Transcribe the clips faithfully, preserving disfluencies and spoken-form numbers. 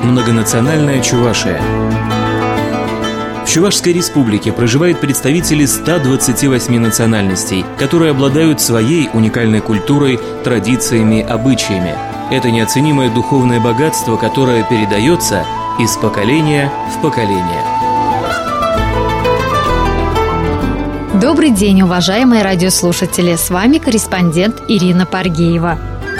Многонациональная Чувашия. В Чувашской республике проживают представители ста двадцати восьми национальностей, которые обладают своей уникальной культурой, традициями, обычаями. Это неоценимое духовное богатство, которое передается из поколения в поколение. Добрый день, уважаемые радиослушатели! С вами корреспондент Ирина Паргеева.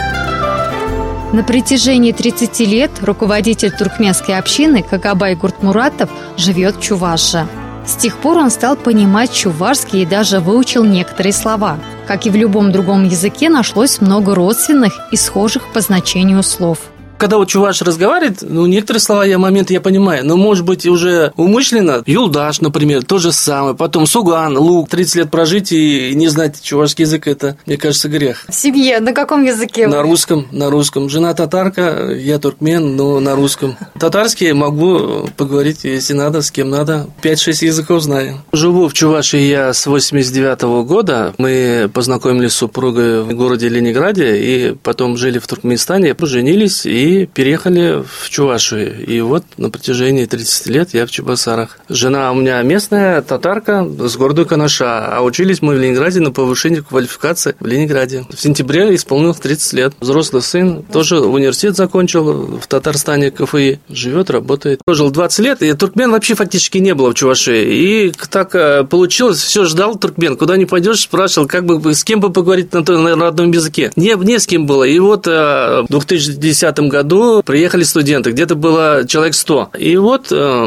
На протяжении тридцати лет руководитель туркменской общины Какабай Гуртмуратов живет в Чувашии. С тех пор он стал понимать чувашский и даже выучил некоторые слова. Как и в любом другом языке, нашлось много родственных и схожих по значению слов. Когда вот чуваш разговаривает, ну, некоторые слова, я моменты я понимаю, но, может быть, уже умышленно. Юлдаш, например, то же самое. Потом суган, лук. тридцать лет прожить и не знать чувашский язык, это, мне кажется, грех. В семье на каком языке? На русском, на русском. Жена татарка, я туркмен, но на русском. Татарский могу поговорить, если надо, с кем надо. пять-шесть языков знаю. Живу в Чувашии я с восемьдесят девятого года. Мы познакомились с супругой в городе Ленинграде и потом жили в Туркменистане, поженились и И переехали в Чувашию. И вот на протяжении тридцати лет я в Чебоксарах. Жена у меня местная, татарка, с города Канаша. А учились мы в Ленинграде на повышении квалификации в Ленинграде. В сентябре исполнилось тридцать лет. Взрослый сын тоже университет закончил в Татарстане, КФИ. Живет, работает. Прожил двадцать лет, и туркмен вообще фактически не было в Чувашии. И так получилось, все ждал туркмен. Куда не пойдешь, спрашивал, как бы, с кем бы поговорить на, на родном языке. Не, не с кем было. И вот в две тысячи десятом году году приехали студенты, где-то было человек сто. И вот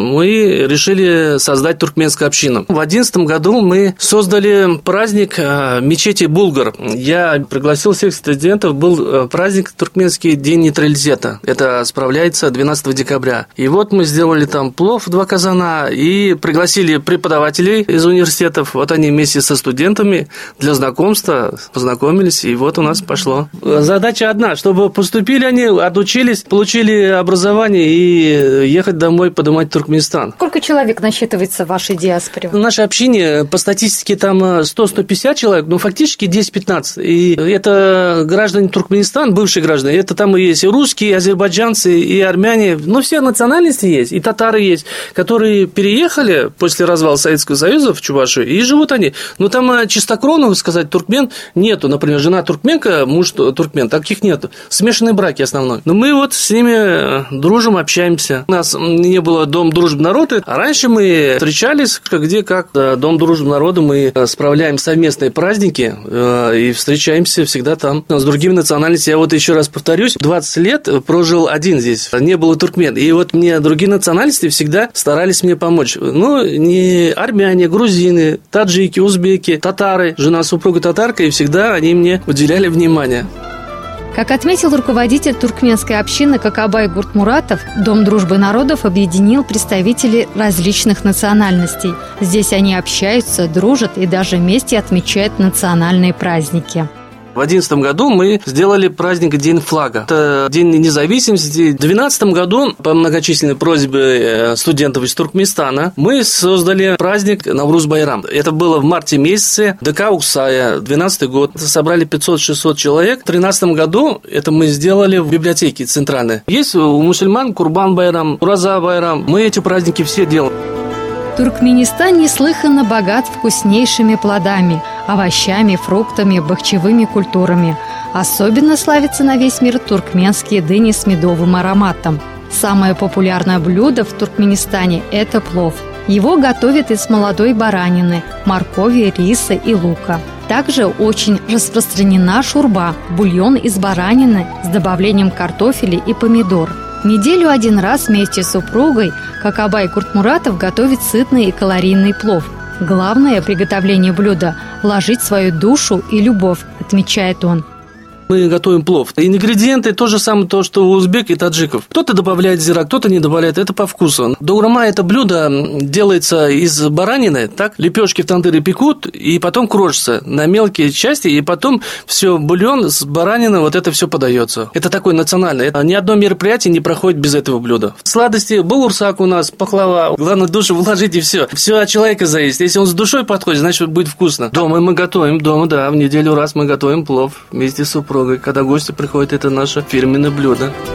мы решили создать туркменскую общину. В две тысячи одиннадцатом году мы создали праздник мечети Булгар. Я пригласил всех студентов, был праздник туркменский День нейтралитета. Это справляется двенадцатого декабря. И вот мы сделали там плов, два казана, и пригласили преподавателей из университетов. Вот они вместе со студентами для знакомства познакомились, и вот у нас пошло. Задача одна, чтобы поступили они, отучились, получили образование и ехать домой поднимать Туркменистан. Сколько человек насчитывается в вашей диаспоре? В нашей общине по статистике там сто-сто пятьдесят человек, но фактически десять-пятнадцать. И это граждане Туркменистана, бывшие граждане. Это там и есть и русские, и азербайджанцы, и армяне. Ну, все национальности есть, и татары есть, которые переехали после развала Советского Союза в Чувашию, и живут они. Но там чистокровных, сказать, туркмен нету. Например, жена туркменка, муж туркмен. Таких нету. Смешанные браки основной. Но мы вот с ними дружим, общаемся. У нас не было Дом дружбы народа, а раньше мы встречались, где как Дом дружбы народа, мы справляем совместные праздники и встречаемся всегда там с другими национальностями. Я вот еще раз повторюсь, двадцать лет прожил один здесь, не было туркмен. И вот мне другие национальности всегда старались мне помочь. Ну, не армяне, грузины, таджики, узбеки, татары. Жена супруга татарка, и всегда они мне уделяли внимание. Как отметил руководитель туркменской общины Какабай Гуртмуратов, Дом дружбы народов объединил представителей различных национальностей. Здесь они общаются, дружат и даже вместе отмечают национальные праздники. В две тысячи одиннадцатом году мы сделали праздник День флага. Это День независимости. В две тысячи двенадцатом году по многочисленной просьбе студентов из Туркменистана мы создали праздник Навруз-Байрам. Это было в марте месяце, ДК Уксая, двенадцатый год. Собрали пятьсот-шестьсот человек. В две тысячи тринадцатом году это мы сделали в библиотеке центральной. Есть у мусульман Курбан-Байрам, Ураза-Байрам. Мы эти праздники все делаем. Туркменистан неслыханно богат вкуснейшими плодами, овощами, фруктами, бахчевыми культурами. Особенно славятся на весь мир туркменские дыни с медовым ароматом. Самое популярное блюдо в Туркменистане – это плов. Его готовят из молодой баранины, моркови, риса и лука. Также очень распространена шурба – бульон из баранины с добавлением картофеля и помидор. Неделю один раз вместе с супругой Какабай Гуртмуратов готовит сытный и калорийный плов. Главное приготовление блюда – вложить свою душу и любовь, отмечает он. Мы готовим плов. Ингредиенты то же самое, то, что у узбек и таджиков. Кто-то добавляет зира, кто-то не добавляет. Это по вкусу. Доурама – это блюдо делается из баранины, так? Лепешки в тандыре пекут, и потом крошится на мелкие части, и потом все бульон с баранины, вот это все подается. Это такое национальное. Ни одно мероприятие не проходит без этого блюда. Сладости, булурсак у нас, пахлава. Главное, душу вложить, и все. Все от человека зависит. Если он с душой подходит, значит, будет вкусно. Дома мы готовим, дома, да, в неделю раз мы готовим плов вместе с супругой. Когда гости приходят, это наше фирменное блюдо.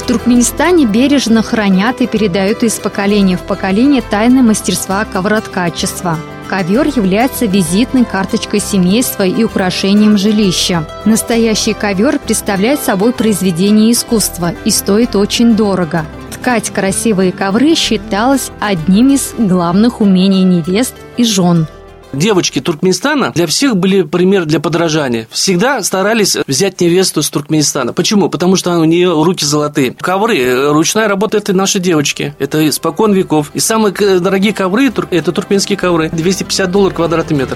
В Туркменистане бережно хранят и передают из поколения в поколение тайны мастерства ковроткачества. Ковер является визитной карточкой семейства и украшением жилища. Настоящий ковер представляет собой произведение искусства и стоит очень дорого. Ткать красивые ковры считалось одним из главных умений невест и жен. Девочки Туркменистана для всех были пример для подражания. Всегда старались взять невесту с Туркменистана. Почему? Потому что у нее руки золотые. Ковры, ручная работа – это наши девочки. Это испокон веков. И самые дорогие ковры – это туркменские ковры. двести пятьдесят долларов квадратный метр.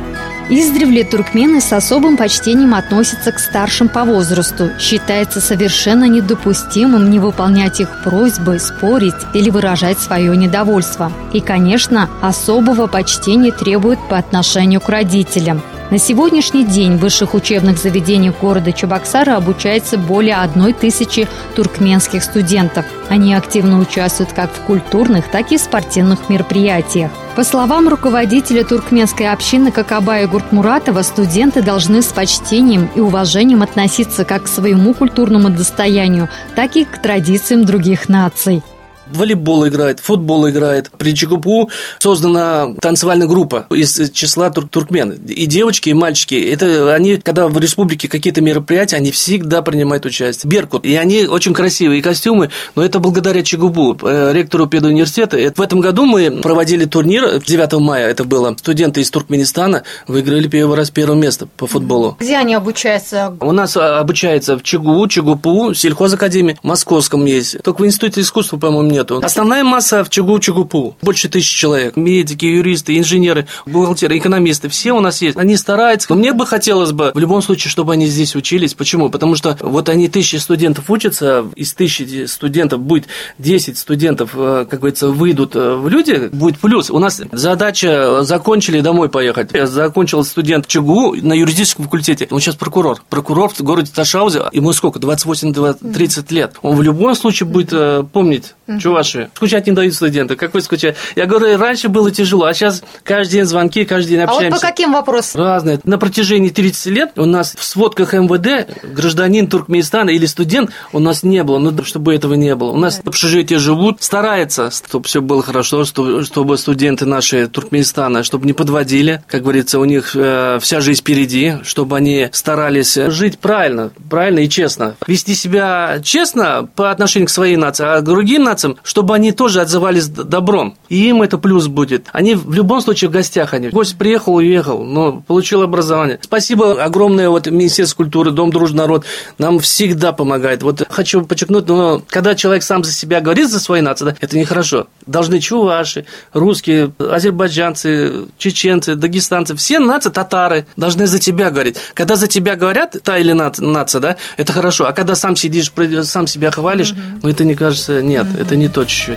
Издревле туркмены с особым почтением относятся к старшим по возрасту. Считается совершенно недопустимым не выполнять их просьбы, спорить или выражать свое недовольство. И, конечно, особого почтения требуют по отношению к родителям. На сегодняшний день в высших учебных заведениях города Чебоксары обучается более одной тысячи туркменских студентов. Они активно участвуют как в культурных, так и в спортивных мероприятиях. По словам руководителя туркменской общины Кокобая Гуртмуратова, студенты должны с почтением и уважением относиться как к своему культурному достоянию, так и к традициям других наций. Волейбол играет, футбол играет. При ЧГПУ создана танцевальная группа из числа тур- туркмен. И девочки, и мальчики. Это они, когда в республике какие-то мероприятия, они всегда принимают участие. Беркут. И они очень красивые, и костюмы. Но это благодаря ЧГПУ, ректору педуниверситета. В этом году мы проводили турнир, девятого мая это было. Студенты из Туркменистана выиграли первый раз первое место по футболу. Где они обучаются? У нас обучается в ЧГУ, ЧГПУ, сельхозакадемии, в Московском есть. Только в Институте искусства, по-моему, нет. Основная масса в ЧГУ, ЧГПУ. Больше тысячи человек. Медики, юристы, инженеры, бухгалтеры, экономисты. Все у нас есть. Они стараются. Но мне бы хотелось бы в любом случае, чтобы они здесь учились. Почему? Потому что вот они тысячи студентов учатся. Из тысячи студентов будет десять студентов, как говорится, выйдут в люди. Будет плюс. У нас задача закончили домой поехать. Я закончил студент ЧГУ на юридическом факультете. Он сейчас прокурор. Прокурор в городе Ташаузе. Ему сколько? двадцать восемь - тридцать лет. Он в любом случае будет помнить, Чувашия. Скучать не дают студенты. Как вы скучаете? Я говорю, раньше было тяжело, а сейчас каждый день звонки, каждый день общаемся. А вот по каким вопросам? Разные. На протяжении тридцати лет у нас в сводках эм вэ дэ гражданин Туркменистана или студент у нас не было. Ну, чтобы этого не было. У нас в общежитии живут, стараются, чтобы все было хорошо, чтобы студенты наши Туркменистана, чтобы не подводили. Как говорится, у них э, вся жизнь впереди, чтобы они старались жить правильно, правильно и честно. Вести себя честно по отношению к своей нации, а к другим нациям, чтобы они тоже отзывались добром. И им это плюс будет. Они в любом случае в гостях. Они. Гость приехал, уехал, но получил образование. Спасибо огромное вот Министерству культуры, Дом дружный народ нам всегда помогает. Вот хочу подчеркнуть, но когда человек сам за себя говорит, за свою нацию, да, это нехорошо. Должны чуваши, русские, азербайджанцы, чеченцы, дагестанцы, все нации, татары должны за тебя говорить. Когда за тебя говорят, та или нация, да, это хорошо. А когда сам сидишь, сам себя хвалишь, mm-hmm. ну это, мне кажется, нет, mm-hmm. это не то чуть-чуть.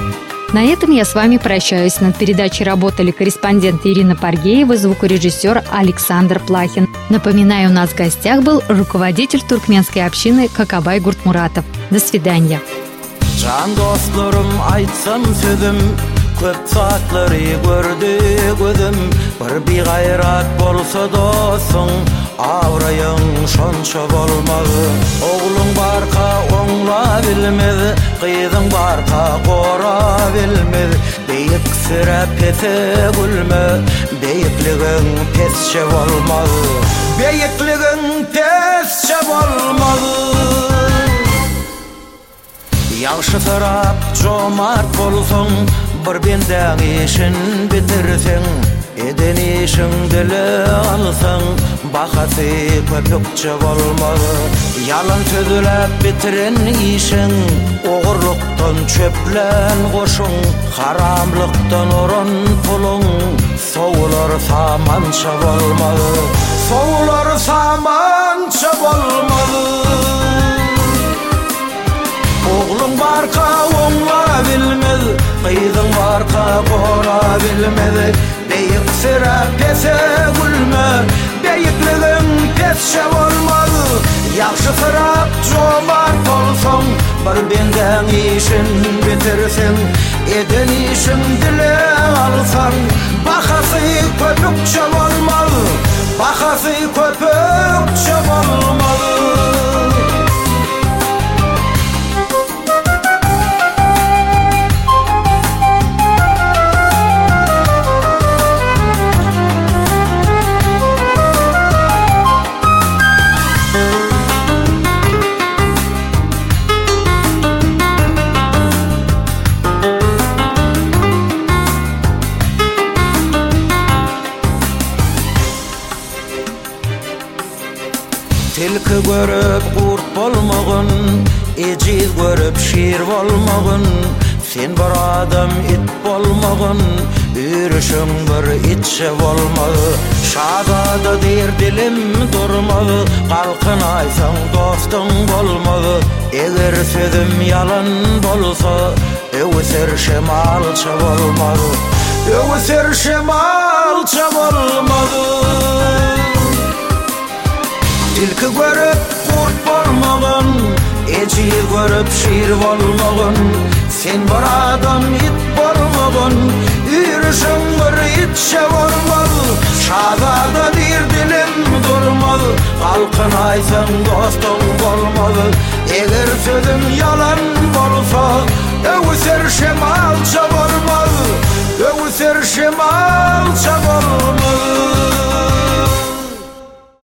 На этом я с вами прощаюсь. Над передачей работали корреспонденты Ирина Паргеева, звукорежиссер Александр Плахин. Напоминаю, у нас в гостях был руководитель туркменской общины Кокобай Гуртмуратов. До свидания. Köp saatleri gördü gözüm Bir bir gayrat bolsa dostun Avrayın şonça bolmalı Oğlun barka oğla bilmez Kıydın barka qora bilmez Beyik sıra pese gülme Beyikligin pesçe bolmalı Beyikligin pesçe bolmalı Yaxşı taraf cömert bolsun Bir benden işin bitirsin Eden işin dili alsın Bakası köpükçe bolmalı Yalan sözülep bitirin işin Oğurluktan çöplen koşun Haramlıktan orun pulun Soğular samança bolmalı Soğular samança bolmalı Oğlum barka oğla bilmez Kıydın barka qora bilmez Beyik sıra pese gülme Beyikligin pesçe olmalı Yaxşı sıra cömert olsun Bir benden işin bitirsin Eden işin dile alsan Bakası köpükçe olmalı Bakası köpükçe olmalı Eciz görüp şir bolmagın, sen bir adam it bolmagın, ürüşüň bir itçe bolmagy. Şadada der dilim durmagy, galkyn aýsaň dostuň bolmagy. Eger sözüm yalan bolsa, öwüser şemalça bolmagy. Öwüser şemalça bolmagy. Tilki görüp kurt bolmagyn, eciz görüp şir bolmagyn, sen bir adam it bolmagyn, ürüşüň bir itçe bolmagy. Şadada bir dilim durmagy, galkyn aýsaň dostuň bolmagy. Eger sözüm yalan bolsa, öwüser şemalça bolmagy. Öwüser şemalça bolmagy.